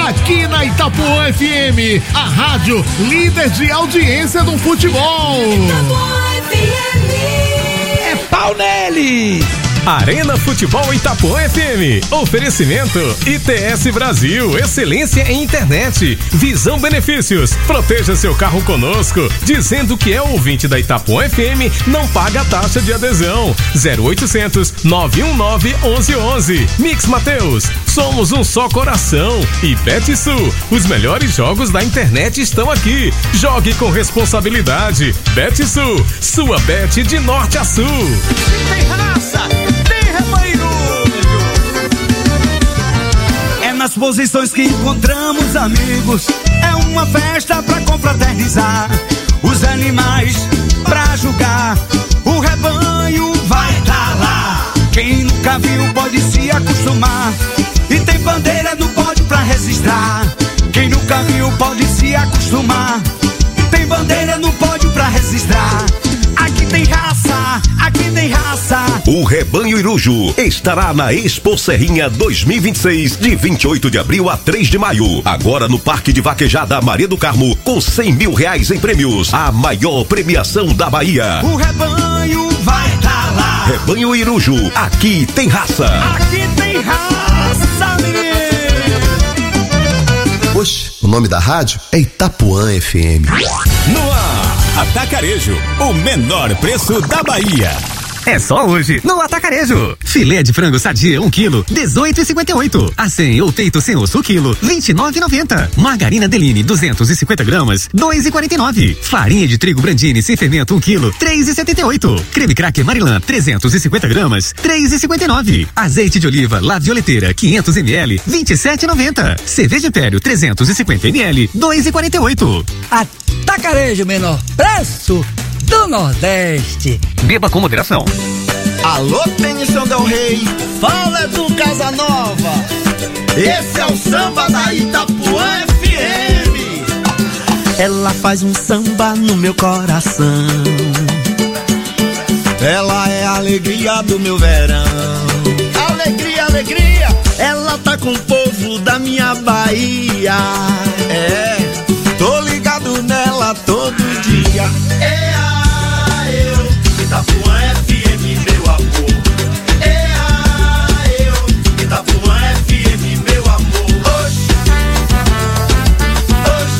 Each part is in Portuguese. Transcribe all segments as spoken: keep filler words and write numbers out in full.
aqui na Itapuã F M, a rádio líder de audiência do futebol. Itapuã F M. É pau nele! Arena Futebol Itapuã F M. Oferecimento I T S Brasil, excelência em internet. Visão Benefícios. Proteja seu carro conosco. Dizendo que é ouvinte da Itapuã F M, não paga taxa de adesão. zero oitocentos, nove um nove, onze onze. Mix Mateus. Somos um só coração. E Betsul. Os melhores jogos da internet estão aqui. Jogue com responsabilidade. Betsul. Sua bet de norte a sul. Tem raça! É nas posições que encontramos amigos, é uma festa pra confraternizar, os animais pra julgar, o rebanho vai tá lá. Quem nunca viu pode se acostumar, e tem bandeira no pódio pra registrar. Quem nunca viu pode se acostumar, tem bandeira no pódio pra registrar. Aqui tem raça, aqui tem raça. O Rebanho Irujo estará na Expo Serrinha dois mil e vinte e seis, de vinte e oito de abril a três de maio. Agora no Parque de Vaquejada Maria do Carmo, com cem mil reais em prêmios. A maior premiação da Bahia. O rebanho vai tá lá. Rebanho Irujo, aqui tem raça. Aqui tem raça, menino. Oxe, o nome da rádio é Itapuã F M. No ar, Atacarejo, o menor preço da Bahia. É só hoje, no Atacarejo. Filé de frango sadia, um quilo, dezoito e cinquenta e oito. Acém ou peito sem osso, quilo, vinte e nove e noventa. Margarina Deline, duzentos e cinquenta gramas, dois e quarenta e nove. Farinha de trigo Brandini sem fermento, um quilo, três e setenta e oito. Creme Cracker Marilã, trezentos e cinquenta gramas, três e cinquenta e nove. Azeite de oliva La Violeteira, quinhentos mililitros, vinte e sete e noventa. Cerveja Império, trezentos e cinquenta mililitros, dois e quarenta e oito. Atacarejo, menor preço do Nordeste. Beba com moderação. Alô, Tenição Del Rey, fala do Casanova. Esse é o samba da Itapuã F M. Ela faz um samba no meu coração. Ela é a alegria do meu verão. Alegria, alegria. Ela tá com o povo da minha Bahia. É, tô ligado nela todo dia. É a eu, Itapuã F M, meu amor. É a eu, Itapuã F M, meu amor. Oxe, oxe.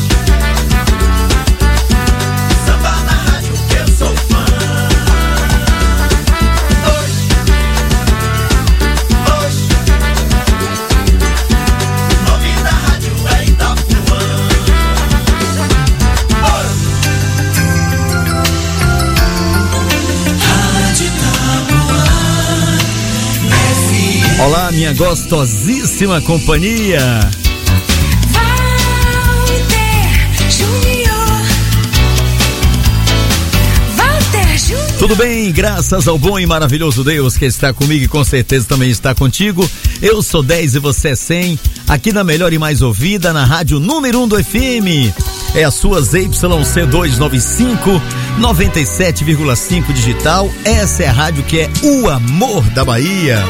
Samba na rádio que eu sou fã. Oxe, oxe. Nome da rádio é Itapuã. Olá, minha gostosíssima companhia. Walter Júnior. Walter Júnior. Tudo bem? Graças ao bom e maravilhoso Deus que está comigo e com certeza também está contigo. Eu sou dez e você é cem. Aqui na melhor e mais ouvida, na rádio número um do F M. É a sua Z Y C duzentos e noventa e cinco, noventa e sete vírgula cinco digital. Essa é a rádio que é o amor da Bahia.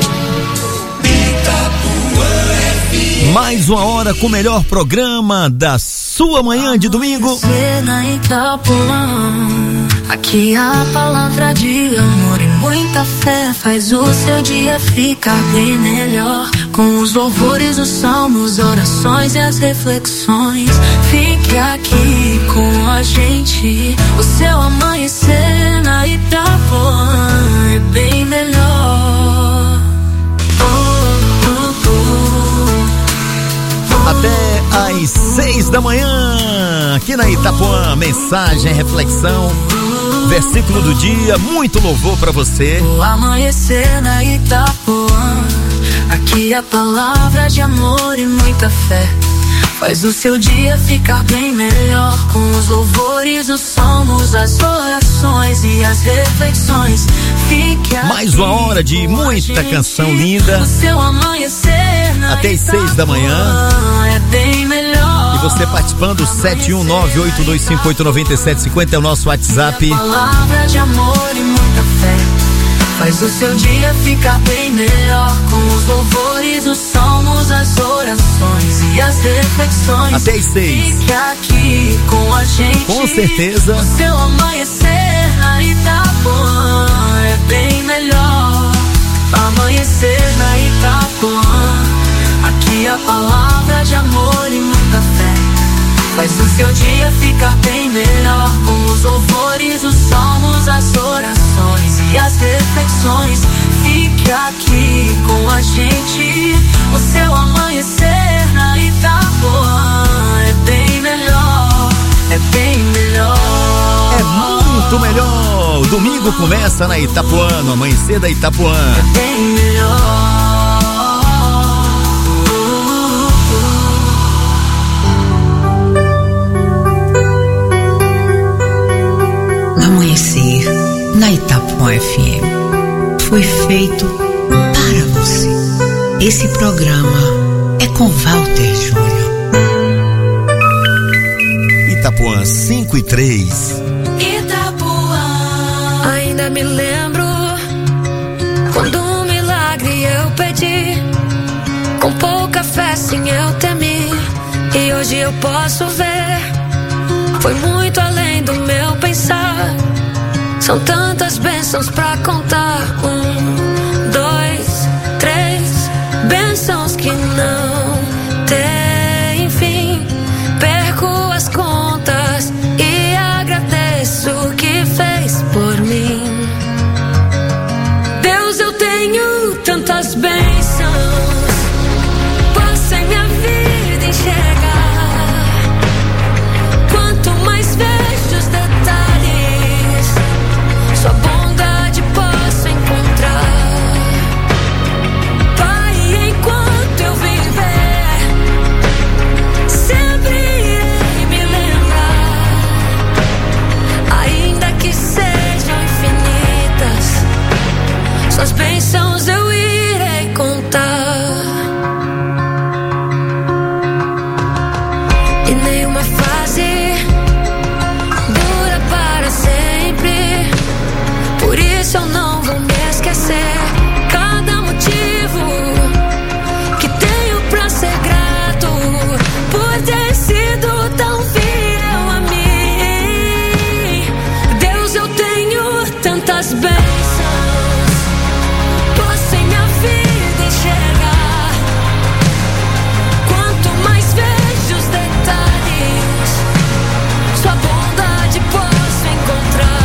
Mais uma hora com o melhor programa da sua manhã de domingo. Aqui a palavra de amor e muita fé faz o seu dia ficar bem melhor. Com os louvores, os salmos, orações e as reflexões. Fique aqui com a gente. O seu amanhecer na Itapuã é bem melhor. Até às seis da manhã, aqui na Itapuã, mensagem, reflexão, versículo do dia, muito louvor pra você. O amanhecer na Itapuã, aqui a palavra de amor e muita fé faz o seu dia ficar bem melhor. Com os louvores, os salmos, as orações e as reflexões. Fique mais uma hora de muita canção linda. O seu amanhecer na até as seis da manhã. É bem melhor. E você participando, sete um nove, oito dois cinco, oito nove sete cinco zero é o nosso WhatsApp. Palavra de amor e muita fé faz o seu dia ficar bem melhor. Com os louvores, os salmos, as orações e as reflexões. Até às seis. Fique aqui com a gente. Com certeza. O seu amanhecer na Itapuã é bem melhor. Amanhecer na Itapuã. Aqui a palavra de amor e muita fé faz o seu dia ficar bem melhor. Com os louvores, os salmos, as orações e as reflexões. Fique aqui com a gente. O seu amanhecer na Itapuã é bem melhor. É bem melhor. É muito melhor. O domingo começa na Itapuã, no amanhecer da Itapuã. É bem melhor. Amanhecer na Itapuã F M foi feito para você. Esse programa é com Walter Júnior. Itapuã cinco e três. Itapuã. Ainda me lembro quando um milagre eu pedi, com pouca fé sim eu temi, e hoje eu posso ver. Foi muito além do meu pensar. São tantas bênçãos pra contar. Um, dois, três bênçãos que não tem fim. Perco as contas e agradeço o que fez por mim. Deus, eu tenho tantas bênçãos, posso em minha vida enxergar. Mais vejo os detalhes, sua bondade posso encontrar. Pai, enquanto eu viver, sempre irei me lembrar. Ainda que sejam infinitas, suas bênçãos eu irei contar. E nenhuma fase por isso eu não vou me esquecer. Cada motivo que tenho pra ser grato por ter sido tão fiel a mim. Deus, eu tenho tantas bênçãos, posso em minha vida enxergar. Quanto mais vejo os detalhes, sua bondade posso encontrar.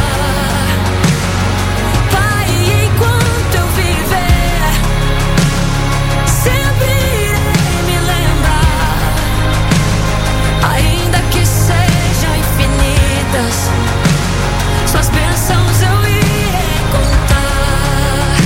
Suas bênçãos eu irei contar.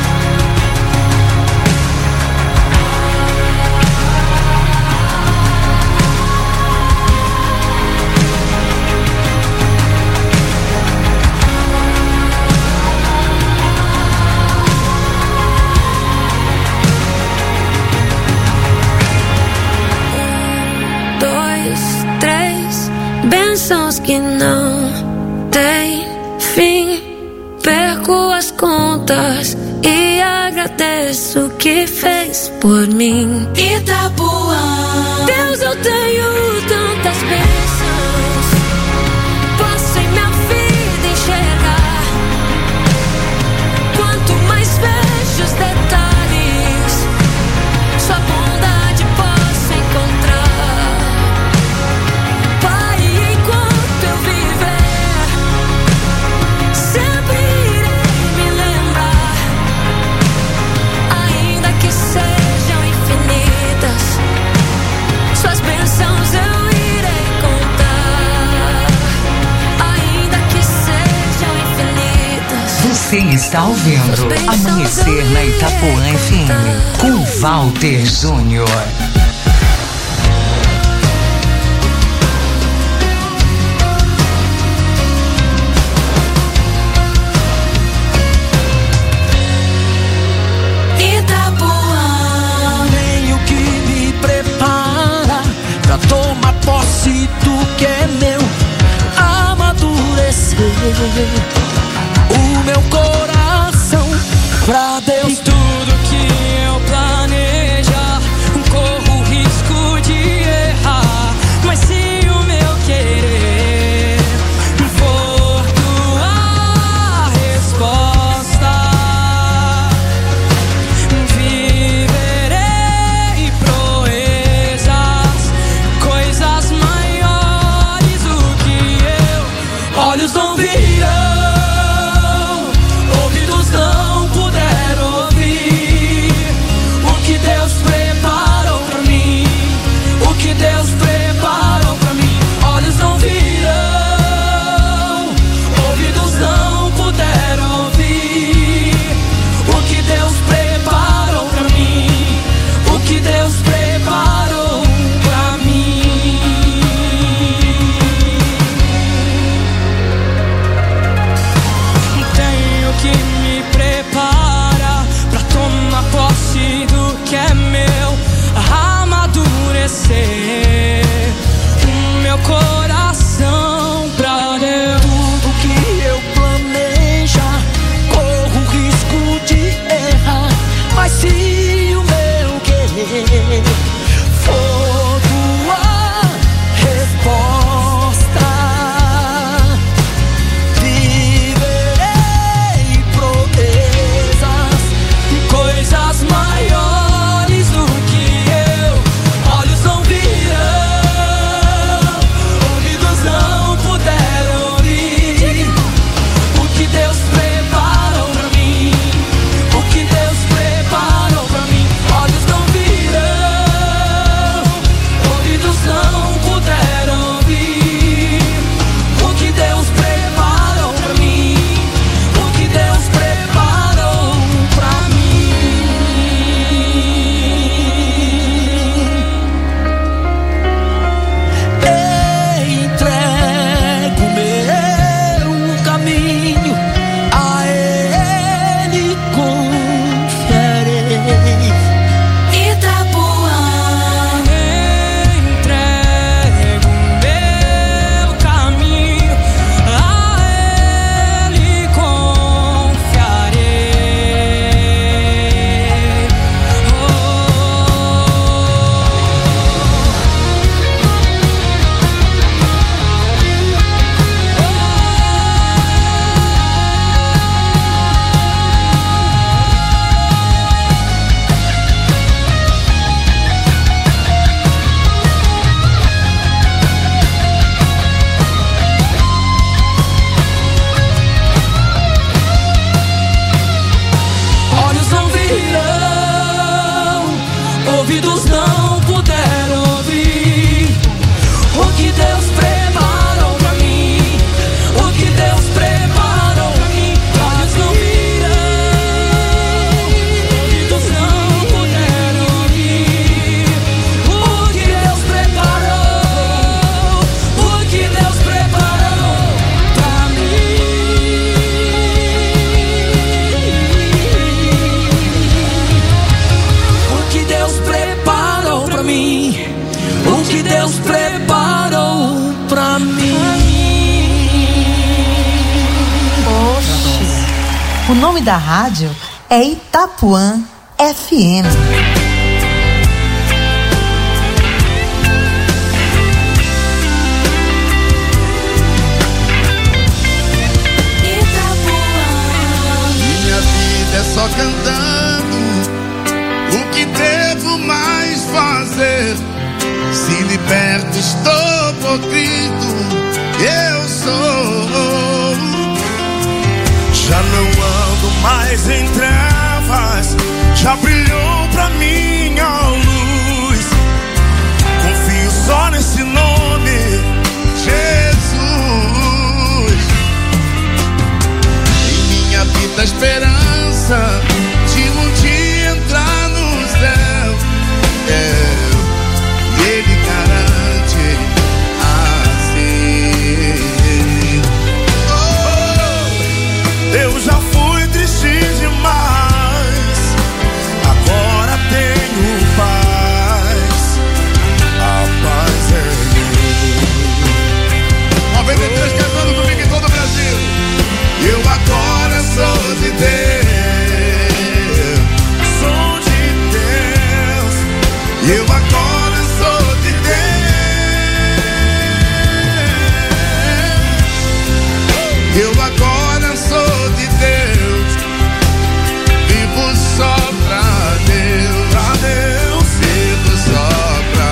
Um, dois, três bênçãos que não tem fim. Perco as contas e agradeço o que fez por mim. Itapuã. Deus, eu tenho tantas bênçãos, posso em minha vida enxergar. Quanto mais vejo os detalhes, sua bondade posso encontrar. Pai, enquanto eu viver, sempre irei me lembrar. Ainda que sejam infinitas, suas bênçãos eu irei contar. Ainda que sejam infinitas. Você está ouvindo Amanhecer na Itapuã F M com Walter Júnior. Itapuã. Tenho que me preparar pra tomar posse do que é meu, amadurecer. O meu coração o que Deus preparou pra mim. Oxe, o nome da rádio é Itapuã F M. É só cantando, o que devo mais fazer? Se liberto estou por Cristo, eu sou. Já não ando mais em trevas, já brilhou pra mim a luz. Confio só nesse nome, Jesus. Em minha vida a esperança de um dia entrar no céu, é, e Ele garante assim. Oh, eu já fui triste demais, agora tenho paz. A paz é Deus. noventa e três cantando comigo em todo o Brasil. Eu agora sou de Deus. Eu agora sou de Deus. Eu agora sou de Deus. Vivo só pra Deus. Pra Deus. Vivo só pra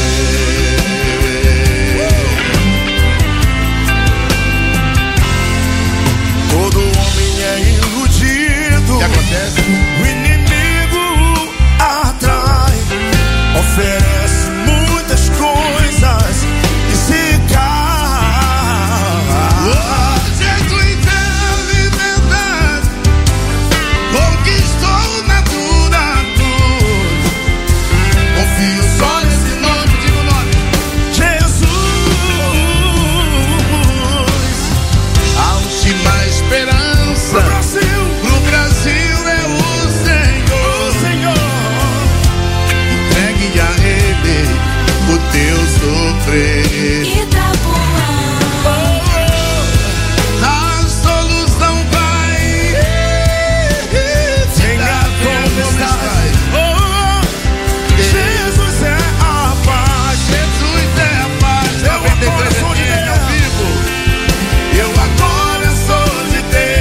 Deus. Todo homem é iludido. O que acontece? O inimigo atrai, oferece muitas coisas e se cai. O jeito inteiro de verdade conquistou na dura cruz. Confio só nesse nome, diga o nome, Jesus. a última esperança Pro Brasil, pro Brasil é o Senhor. o Senhor. Entregue a Ele o teu sofrer. Itapuã, A solução vai. Venha como estás. Oh, Jesus é a paz. Jesus é a paz. Eu agora sou de Deus. Deus. Vivo. Eu agora sou de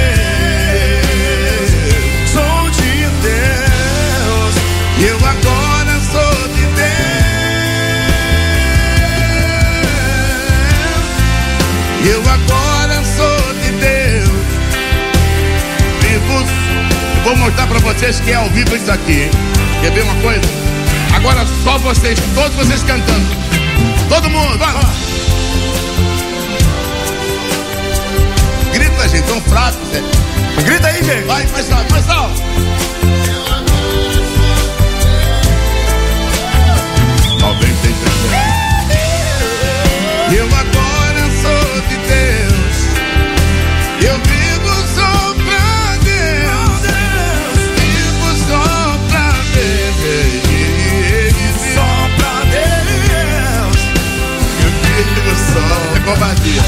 Deus. Sou de Deus. Eu agora sou de Deus. Eu agora sou de Deus. Vivo. Eu vou mostrar pra vocês que é ao vivo isso aqui, hein? Quer ver uma coisa? Agora só vocês, todos vocês cantando. Todo mundo, vai lá. Grita, gente, tão fraco, Zé. Grita aí, gente. Vai, mais alto, mais alto. noventa e três. Eu agora sou de Deus. Eu vivo só pra Deus. Vivo só pra Deus. Só pra Deus. Eu vivo só. É covardia.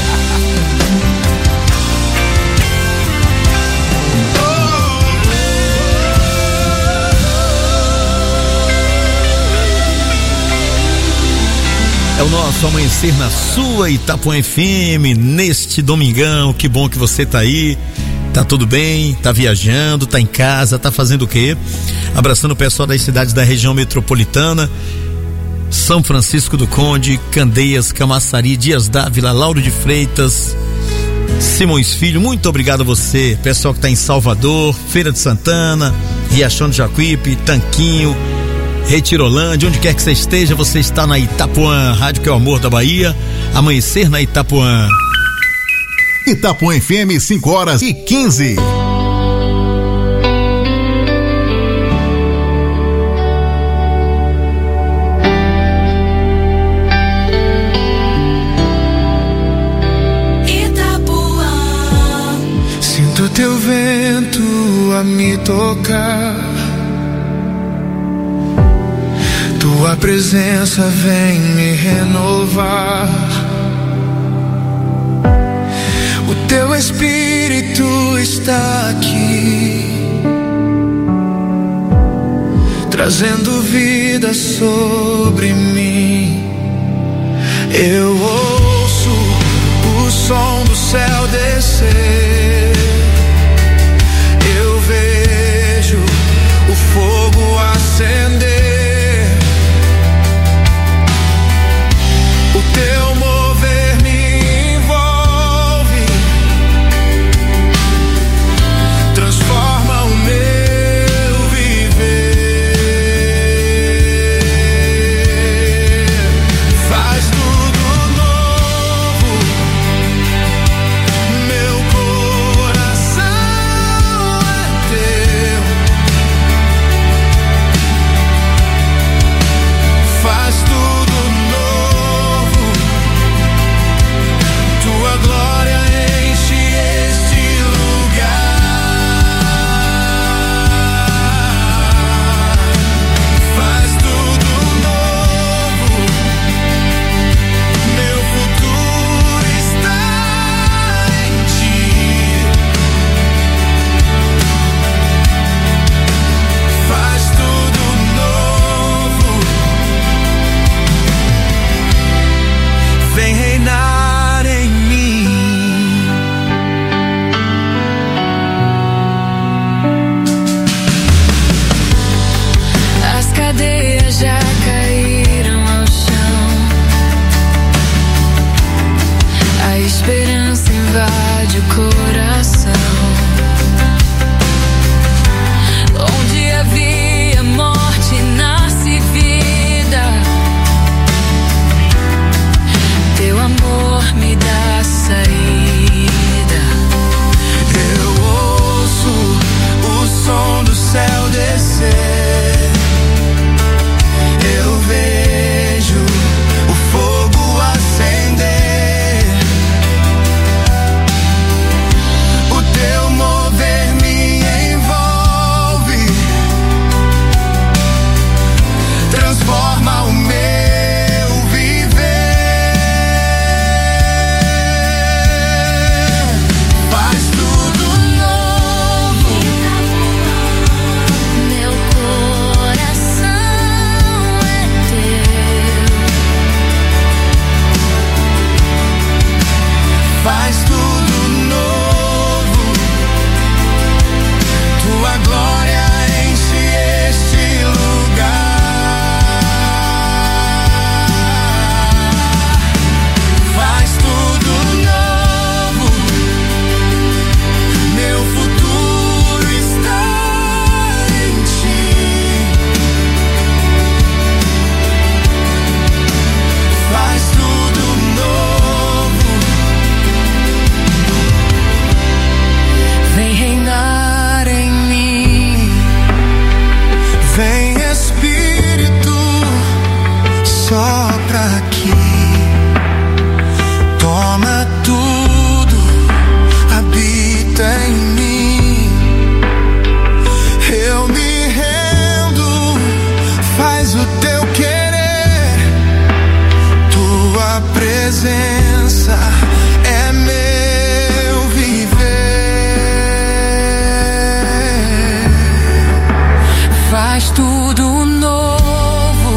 É o nosso amanhecer na sua Itapuã F M, neste domingão. Que bom que você tá aí, tá tudo bem, tá viajando, tá em casa, tá fazendo o quê? Abraçando o pessoal das cidades da região metropolitana, São Francisco do Conde, Candeias, Camaçari, Dias Dávila, Lauro de Freitas, Simões Filho. Muito obrigado a você, pessoal que tá em Salvador, Feira de Santana, Riachão do Jacuípe, Tanquinho, Retirolândia, onde quer que você esteja, você está na Itapuã, rádio que é o amor da Bahia. Amanhecer na Itapuã. Itapuã F M, cinco horas e quinze. Sinto teu vento a me tocar, tua presença vem me renovar. O teu Espírito está aqui, trazendo vida sobre mim. Eu ouço o som do céu descer, eu vejo o fogo acender. O teu mover me envolve, transforma o meu viver, faz tudo novo, meu coração é teu, faz tudo novo, tua glória enche este lugar, faz tudo novo, meu futuro está em ti, faz tudo novo, vem reinar em mim. As cadeias já caíram ao chão, a esperança invade o coração. Onde havia morte, nasce vida. Teu amor me dá saída. Eu ouço o som do céu descer, eu vejo o fogo acender. O teu mover me envolve, transforma o meu viver, faz tudo novo, Meu coração é teu, faz tudo novo, tua glória enche este lugar, faz tudo novo, meu futuro está em ti, faz tudo novo, vem reinar em mim, vem Espírito, sopra aqui, toma tudo, habita em mim, eu me rendo, faz o teu querer, tua presença é meu viver, faz tudo novo,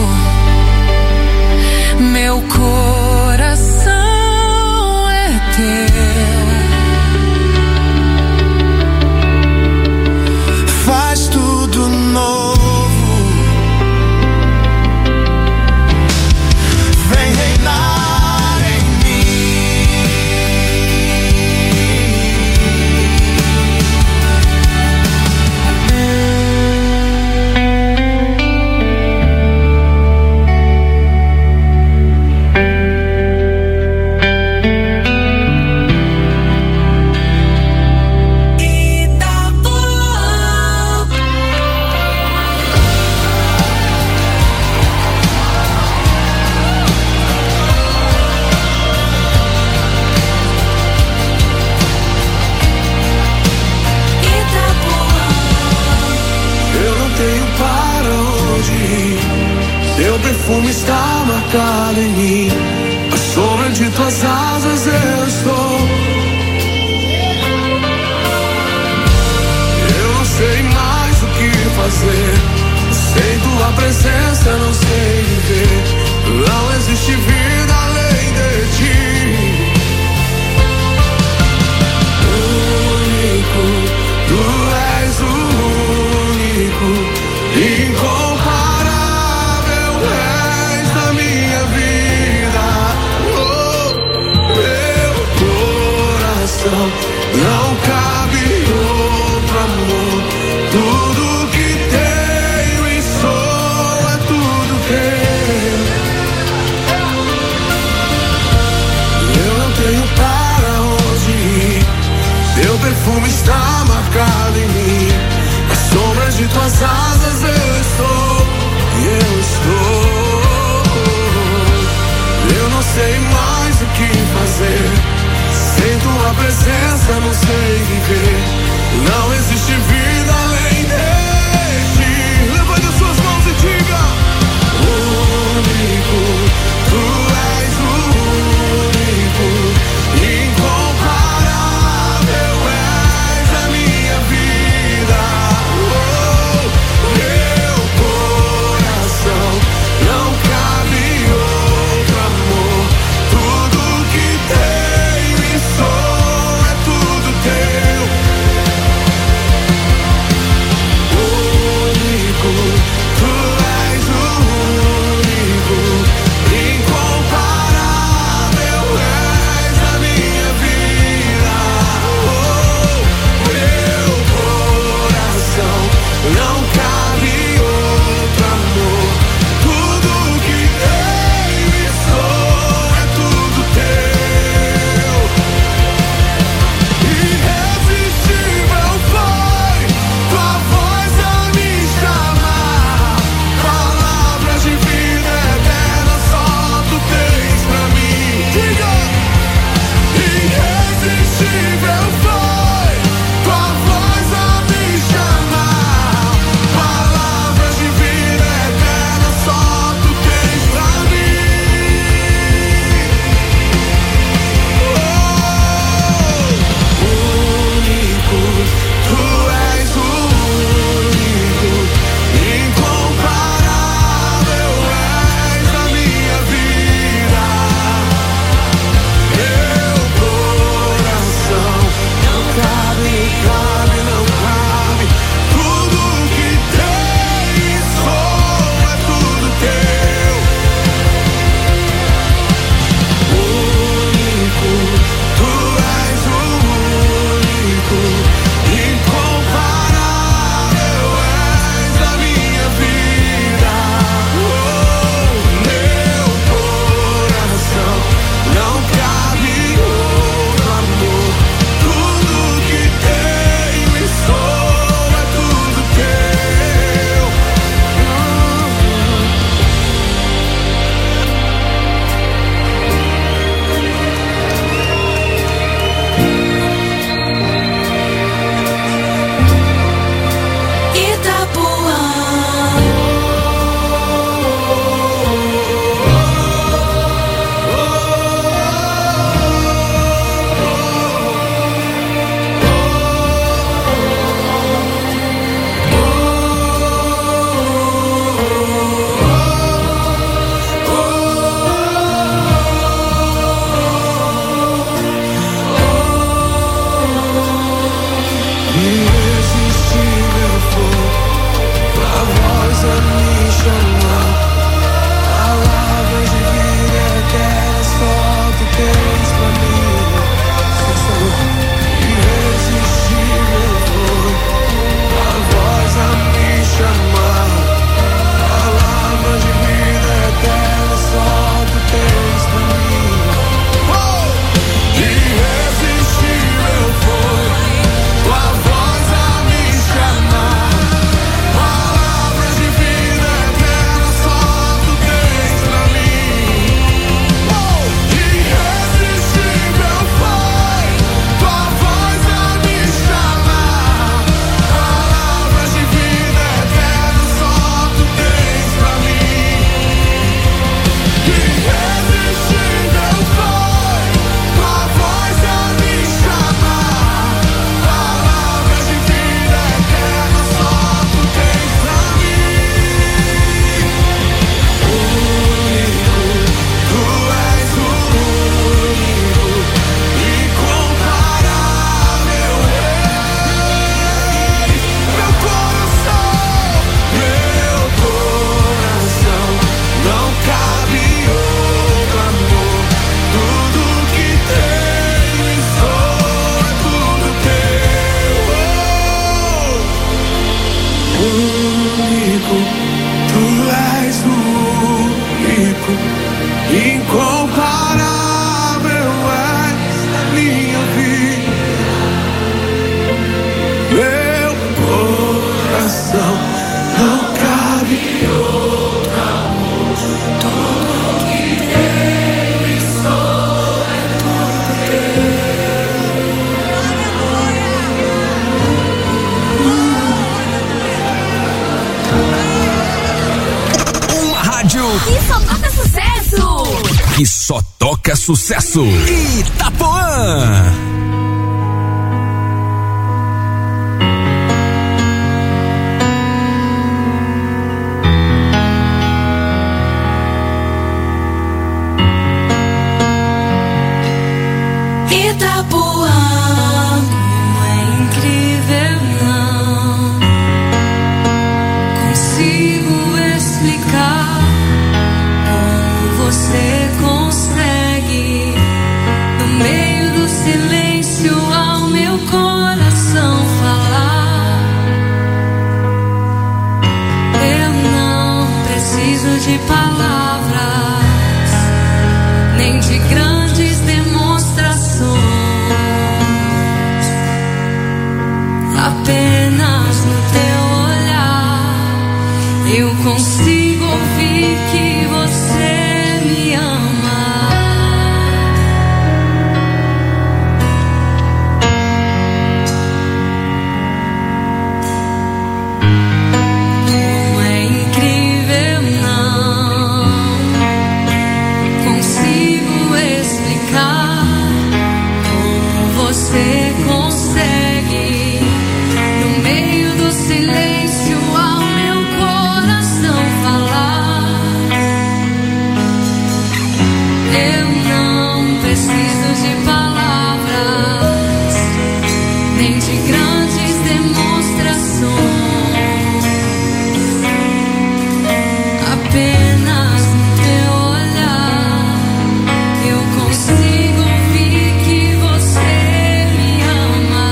meu coração é teu, faz tudo novo, vem reinar em mim, marcado em mim. A sombra de tuas asas eu estou. Eu não sei mais o que fazer. Sem tua presença não sei viver. Não existe vida além de ti. Único, tu és o único, incomparável, és da minha vida. Oh, meu coração, não cabe outro amor. Tudo que tenho e sou é tudo teu. Eu não tenho para onde ir. Teu perfume está marcado em mim. As sombras de tuas asas eu estou. Eu estou. Eu não sei mais o que fazer. Sem tua presença não sei viver. Não existe vida além de ti. Levante as suas mãos e diga: único, tu és o único, incomparável, és a minha vida. Oh, meu coração, não cabe outro amor. Tudo que tenho e sou é tudo teu. incomparável és minha vida. Meu coração não cabe outro amor. Tudo que tenho e sou é tudo teu. Uma rádio que só toca sucesso. Que só toca sucesso. Itapuã. Itapuã, como é incrível, não consigo explicar como você consegue, no meio do silêncio, ao meu coração falar. Eu não preciso de palavras, nem de grandes demonstrações. Apenas no teu olhar eu consigo ouvir que você me ama. Como é incrível, não consigo explicar como você consegue, no meio do silêncio, ao meu coração falar. Eu não preciso de palavras, nem de grandes demonstrações. Apenas no teu olhar eu consigo ouvir que você me ama.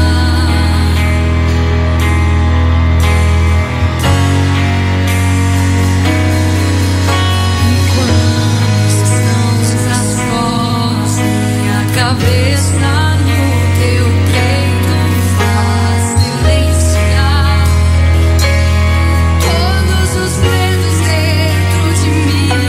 Enquanto estamos a sós, minha cabeça no teu peito faz silenciar todos os medos dentro de mim.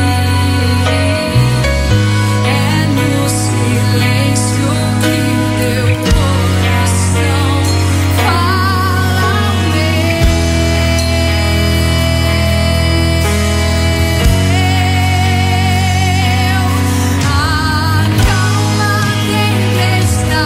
É no silêncio que o teu coração fala ao meu. Acalma a tempestade.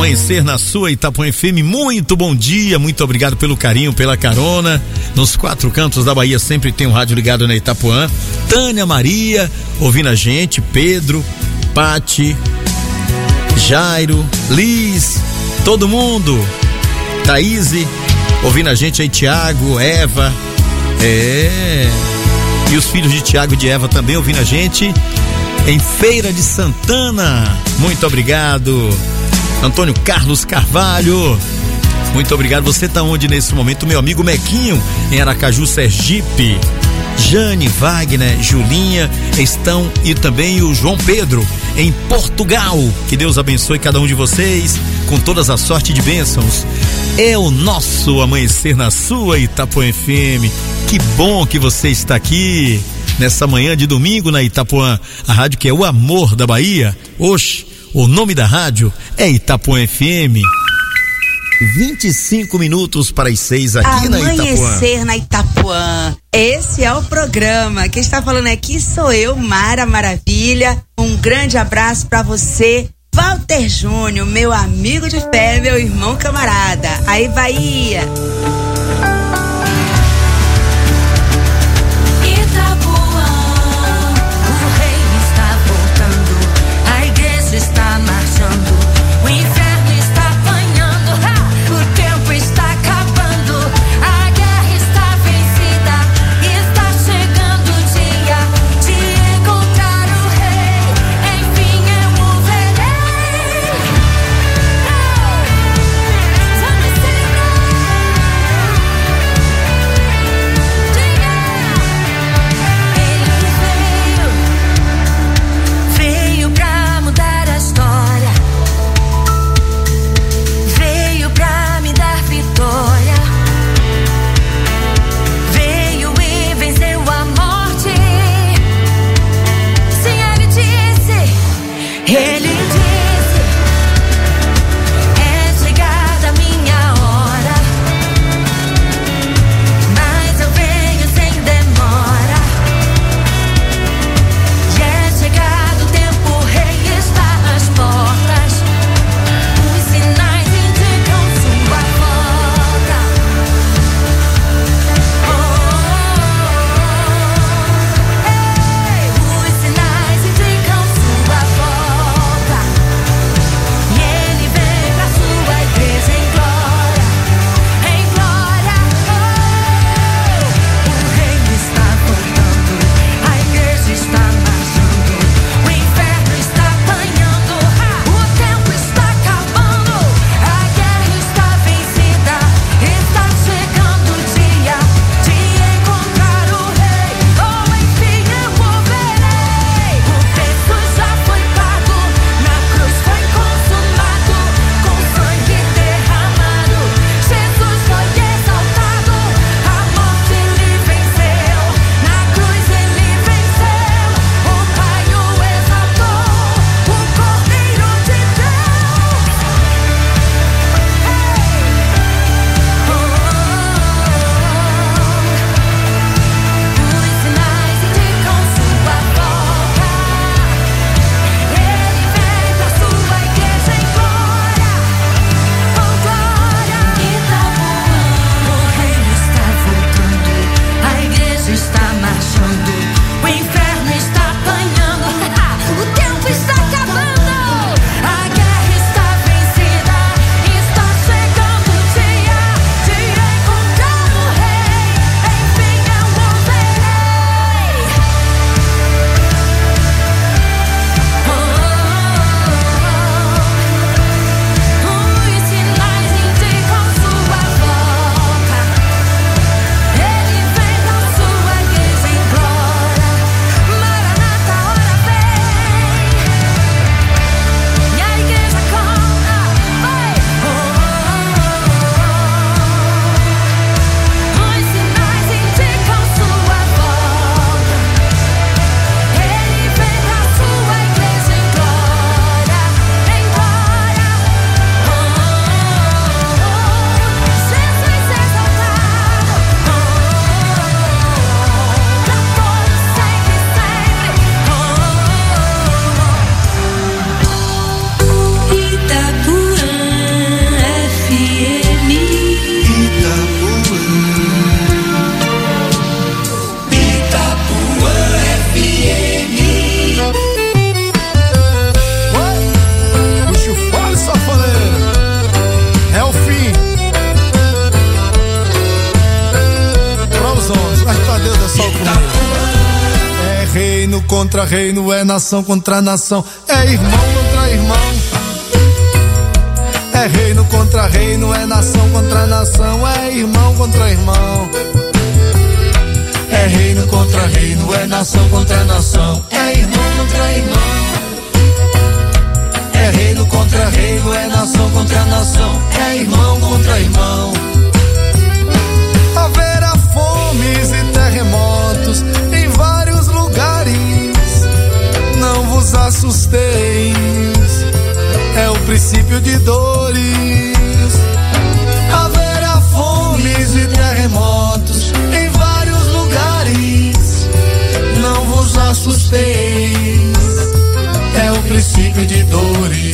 Amanhecer na sua Itapuã F M, muito bom dia, muito obrigado pelo carinho, pela carona. Nos quatro cantos da Bahia sempre tem um rádio ligado na Itapuã. Tânia Maria ouvindo a gente, Pedro, Pati, Jairo, Liz, todo mundo, Thaís ouvindo a gente aí, Tiago, Eva, é, e os filhos de Tiago e de Eva também ouvindo a gente em Feira de Santana, muito obrigado. Antônio Carlos Carvalho, muito obrigado. Você tá onde nesse momento? Meu amigo Mequinho, em Aracaju, Sergipe. Jane, Wagner, Julinha estão, e também o João Pedro em Portugal. Que Deus abençoe cada um de vocês com todas a sorte de bênçãos. É o nosso Amanhecer na sua Itapuã F M. Que bom que você está aqui nessa manhã de domingo na Itapuã, a rádio que é o amor da Bahia. Oxe, o nome da rádio é Itapuã F M. vinte e cinco minutos para as seis aqui na Itapuã. Amanhecer na Itapuã. Esse é o programa. Quem está falando aqui sou eu, Mara Maravilha. Um grande abraço para você, Walter Júnior, meu amigo de fé, meu irmão camarada. Aí, Bahia. Está marchando, o inferno está apanhando, ha! O tempo está acabando, a guerra está vencida, está chegando o dia de encontrar o rei, enfim eu o verei. Vamos celebrar. Ele veio, veio pra mudar a história, veio pra me dar vitória, veio e venceu a morte. Sim, ele disse, ele disse, é chegada a minha hora, mas eu venho sem demora, e é chegado o tempo, o rei está às portas, os sinais indicam sua volta. Oh, ei, os sinais indicam sua volta. contra reino, é nação contra nação, é irmão contra irmão. É reino contra reino, é nação contra nação, é irmão contra irmão. É reino contra reino, é nação contra nação, é irmão contra irmão. É reino contra reino, é nação contra nação, é irmão contra irmão. Haverá fomes e terremotos em vários lugares, não vos assusteis, é o princípio de dores. Haverá fomes e terremotos em vários lugares, não vos assusteis, é o princípio de dores.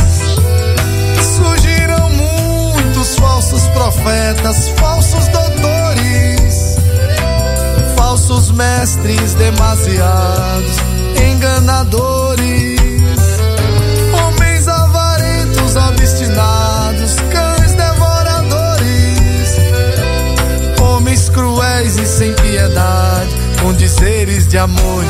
Surgiram muitos falsos profetas, falsos doutores, falsos mestres demasiados, enganadores, homens avarentos, obstinados, cães devoradores, homens cruéis e sem piedade, com dizeres de amores.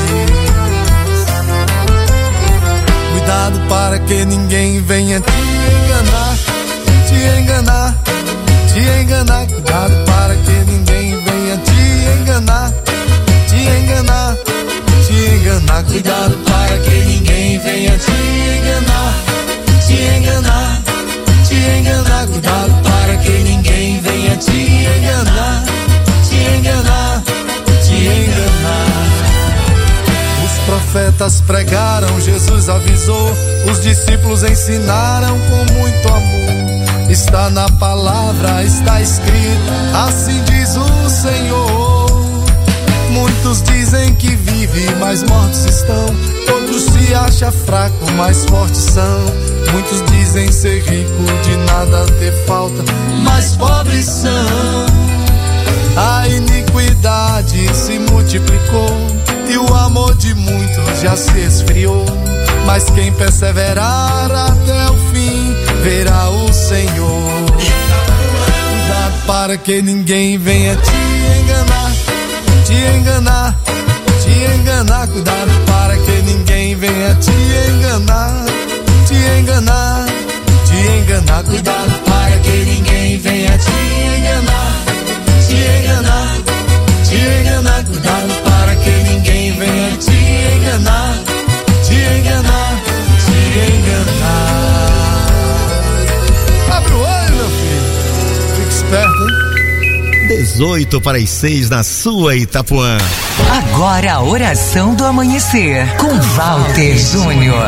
Cuidado para que ninguém venha te enganar, te enganar, te enganar. Cuidado para que ninguém venha te enganar, te enganar, te enganar. Cuidado para que ninguém venha te enganar, te enganar, te enganar. Cuidado para que ninguém venha te enganar, te enganar, te enganar. Os profetas pregaram, Jesus avisou, os discípulos ensinaram com muito amor. Está na palavra, está escrito, assim diz o Senhor. Muitos dizem que vive, mas mortos estão. Outros se acham fraco, mas fortes são. Muitos dizem ser rico, de nada ter falta, mas pobres são. A iniquidade se multiplicou e o amor de muitos já se esfriou. Mas quem perseverar até o fim verá o Senhor. Cuidado para que ninguém venha te enganar, te enganar, te enganar. Cuidado para que ninguém venha te enganar, te enganar, te enganar. Cuidado para que ninguém venha te enganar, te enganar, te enganar. Cuidado para que ninguém venha te enganar, te enganar, te enganar. Abre o olho, meu filho, fique esperto, hein? dezoito para as seis na sua Itapuã. Agora a oração do amanhecer com Walter Júnior.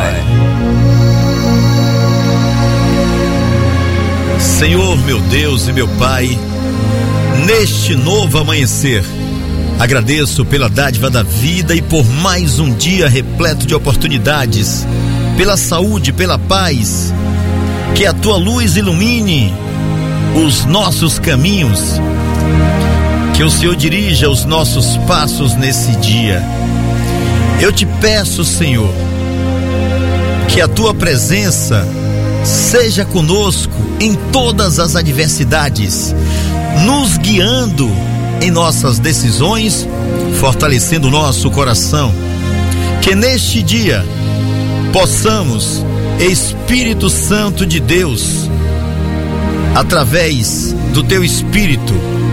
Senhor, meu Deus e meu Pai, neste novo amanhecer, agradeço pela dádiva da vida e por mais um dia repleto de oportunidades, pela saúde, pela paz. Que a tua luz ilumine os nossos caminhos, que o Senhor dirija os nossos passos nesse dia. Eu te peço, Senhor, que a tua presença seja conosco em todas as adversidades, nos guiando em nossas decisões, fortalecendo o nosso coração. Que neste dia possamos, Espírito Santo de Deus, através do teu Espírito,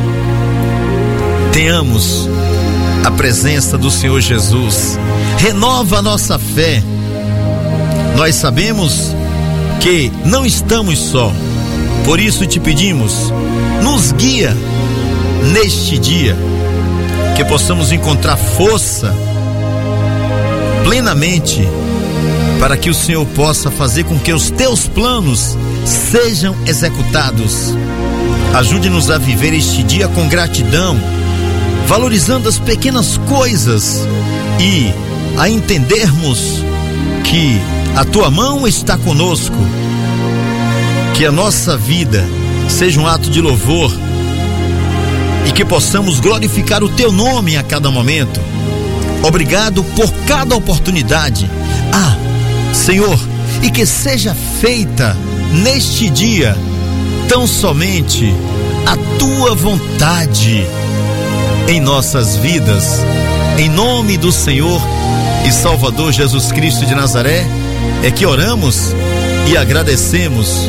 tenhamos a presença do Senhor Jesus. Renova a nossa fé. Nós sabemos que não estamos só, por isso te pedimos, nos guia neste dia, que possamos encontrar força plenamente para que o Senhor possa fazer com que os teus planos sejam executados. Ajude-nos a viver este dia com gratidão, valorizando as pequenas coisas e a entendermos que a tua mão está conosco. Que a nossa vida seja um ato de louvor e que possamos glorificar o teu nome a cada momento. Obrigado por cada oportunidade. Ah, Senhor, e que seja feita neste dia tão somente a tua vontade em nossas vidas. Em nome do Senhor e Salvador Jesus Cristo de Nazaré, é que oramos e agradecemos.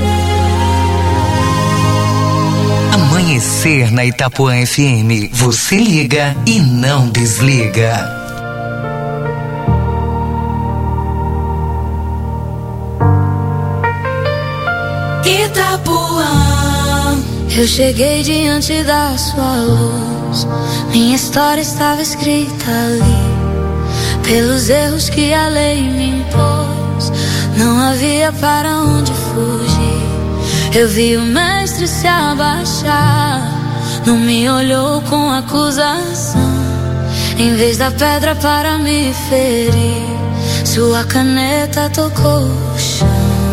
Amanhecer na Itapuã F M. Você liga e não desliga. Itapuã, eu cheguei diante da sua luz. Minha história estava escrita ali. Pelos erros que a lei me impôs, não havia para onde fugir. Eu vi o mestre se abaixar, não me olhou com acusação. Em vez da pedra para me ferir, sua caneta tocou o chão.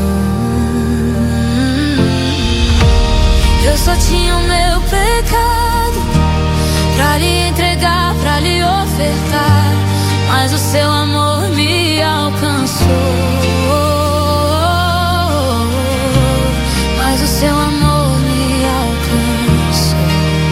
Eu só tinha o meu pecado pra lhe entregar, pra lhe ofertar, mas o seu amor me alcançou. Mas o seu amor me alcançou.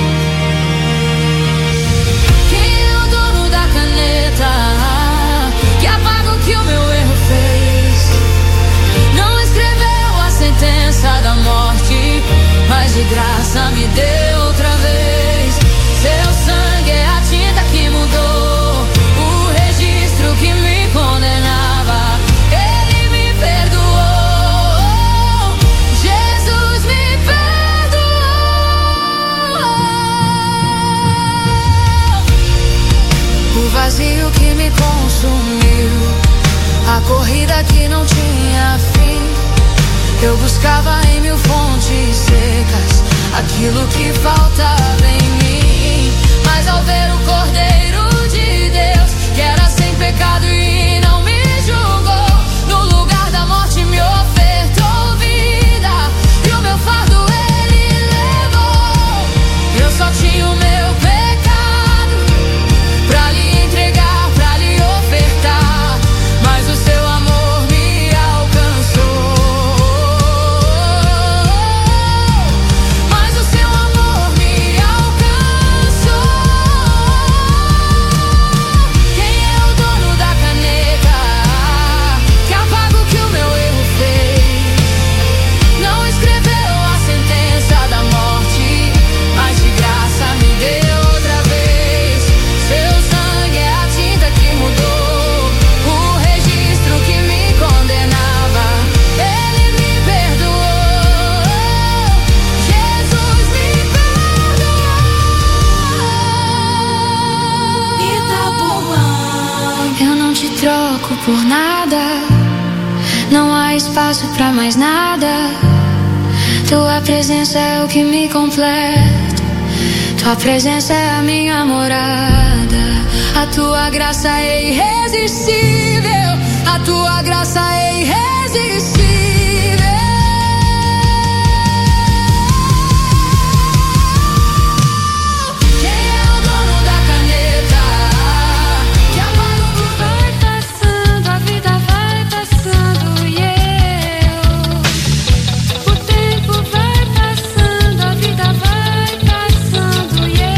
Quem é o dono da caneta que apaga o que o meu erro fez? Não escreveu a sentença da morte, mas de graça me deu outra vez. Seu sangue é a tinta que mudou o registro que me condenava. Ele me perdoou. Jesus me perdoou. O vazio que me consumiu, a corrida que não tinha fim. Eu buscava em mil fontes secas aquilo que faltava em mim. Mas ao ver o Cordeiro de Deus, que era sem pecado e não me julgou, no lugar da morte me ofertou vida, e o meu fardo ele levou. Eu só tinha o meu pecado pra lhe entregar, pra lhe ofertar, mas o seu amor me alcançou. Mas o seu amor me alcançou. Quem é o dono da caneta que apaga o que o meu erro fez? Não escreveu a sentença da morte, mas de graça me deu outra vez. Seu sangue é a tinta que mudou o registro que me condenava. Ele me perdoou. Jesus me perdoou. Itapuã, eu não te troco por nada. Não há espaço pra mais nada. Tua presença é o que me completa. Tua presença é a minha morada. A tua graça é irresistível. A tua graça é irresistível. Quem é o dono da caneta que apaga o que vai passando, a vida vai passando e eu, o tempo vai passando, a vida vai passando e eu.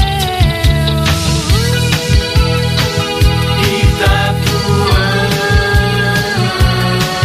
Itapuã,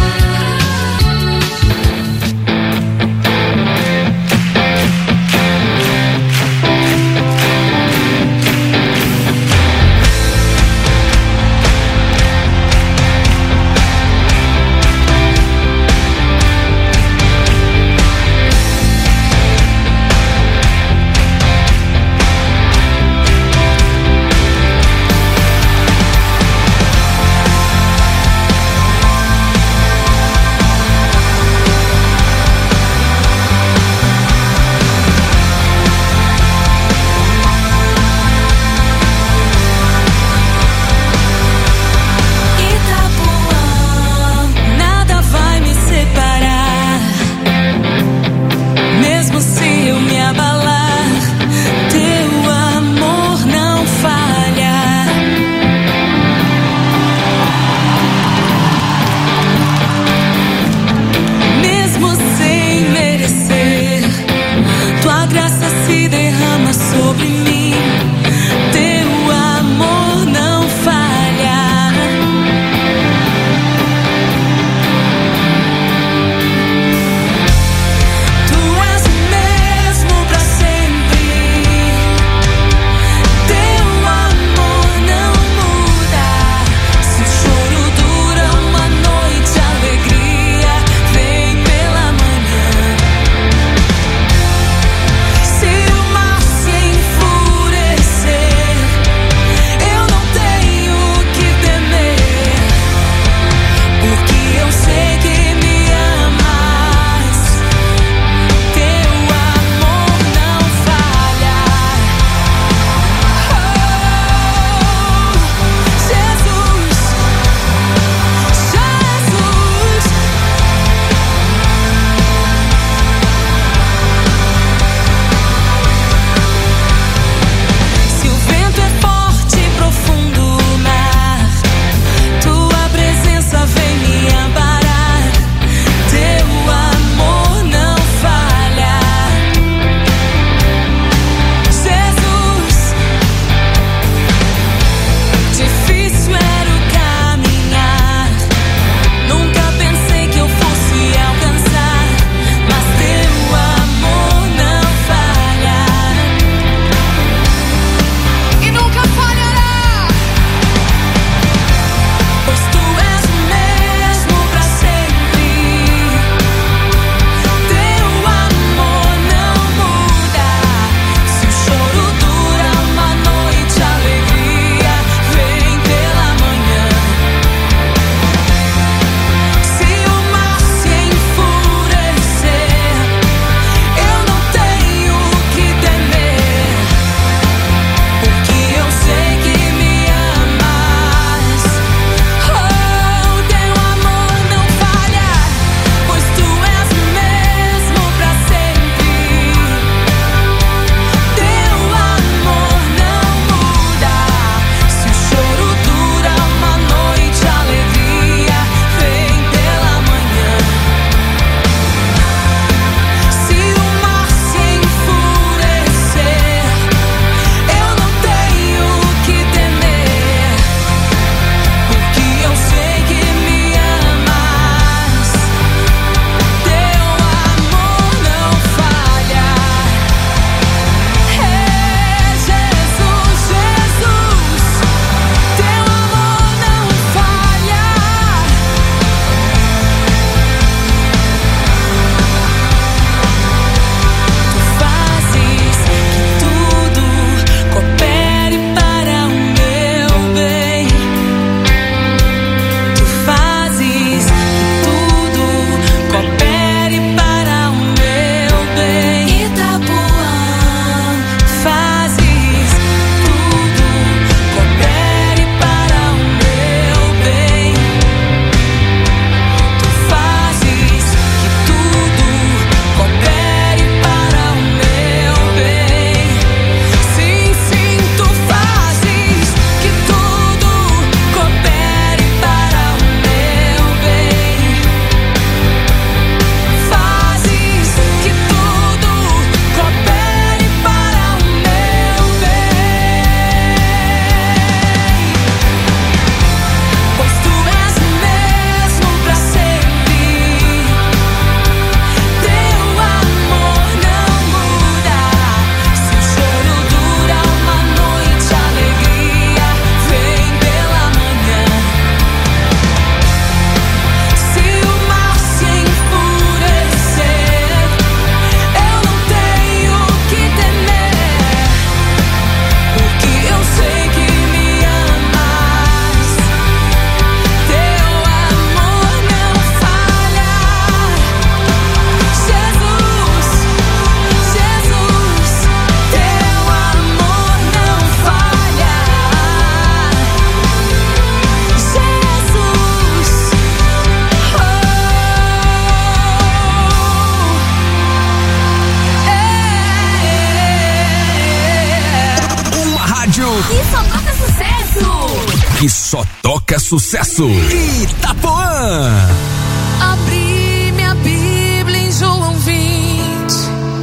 Que só toca sucesso. Que só toca sucesso. Itapuã. Abri minha Bíblia em João vinte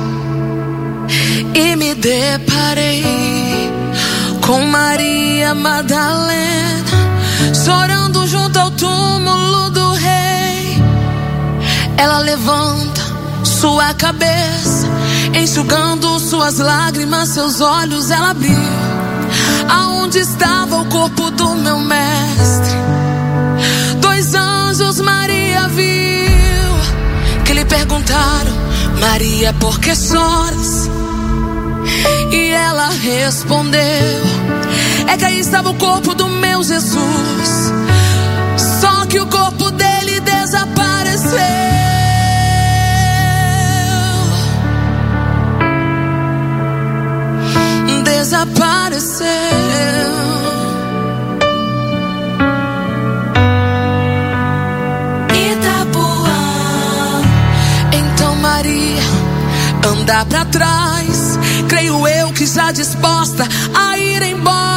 e me deparei com Maria Madalena chorando junto ao túmulo do rei. Ela levanta sua cabeça, enxugando suas lágrimas, seus olhos ela abriu. Aonde estava o corpo do meu mestre? Dois anjos Maria viu, que lhe perguntaram: Maria, por que choras? E ela respondeu: é que aí estava o corpo do meu Jesus, só que o corpo dele desapareceu. Desapareceu. Itapuã. Então Maria anda pra trás, creio eu que já disposta a ir embora.